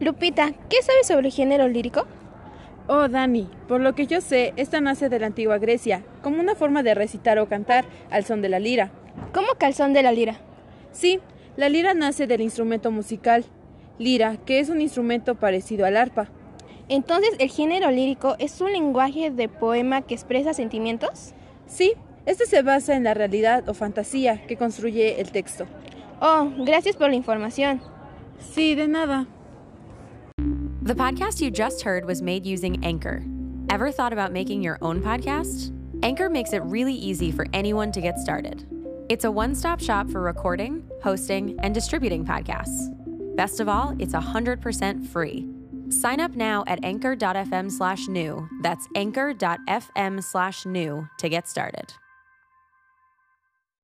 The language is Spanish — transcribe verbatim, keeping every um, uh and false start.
Lupita, ¿qué sabes sobre el género lírico? Oh, Dani, por lo que yo sé, esta nace de la antigua Grecia, como una forma de recitar o cantar al son de la lira. ¿Cómo calzón de la lira? Sí, la lira nace del instrumento musical, lira, que es un instrumento parecido al arpa. Entonces, ¿el género lírico es un lenguaje de poema que expresa sentimientos? Sí, este se basa en la realidad o fantasía que construye el texto. Oh, gracias por la información. Sí, de nada. The podcast you just heard was made using Anchor. Ever thought about making your own podcast? Anchor makes it really easy for anyone to get started. It's a one-stop shop for recording, hosting, and distributing podcasts. Best of all, it's one hundred percent free. Sign up now at anchor.fm slash new. That's anchor.fm slash new to get started.